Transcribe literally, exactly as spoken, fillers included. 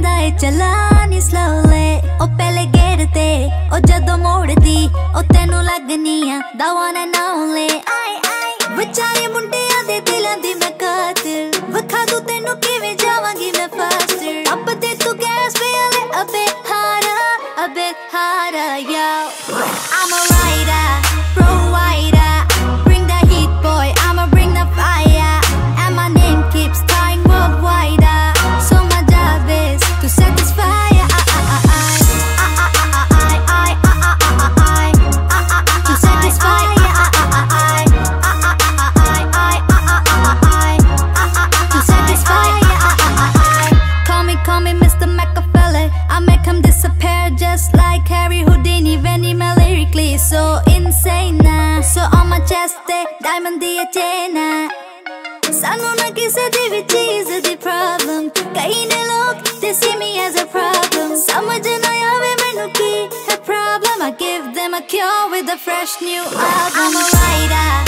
लेंदा ए चलानी slowly ओ पहले गेट ते ओ जदों मोड़दी ओ तेनू लगनी आ the one and only बचाए मुंडियां दे दिलां दी मैं कातिल वखा दूं तेनू किवें जावांगी मैं faster अब दे तू गैस पे आले a bit harder a bit harder yo I'm a rider provider bring the heat boy I'ma bring the fire and my name keeps dying worldwide so my job is to satisfy to satisfy to satisfy call me call me Mister Machiavelli I make him disappear just like Harry Houdini when he me lyrically so insane nah. So on my chest they diamond the chain सानू ना किसे दी भी चीज दी problem कई ने लोग they see me as a problem समझ ना आवे मैनू की है problem I give them a cure with a fresh new album I'm a writer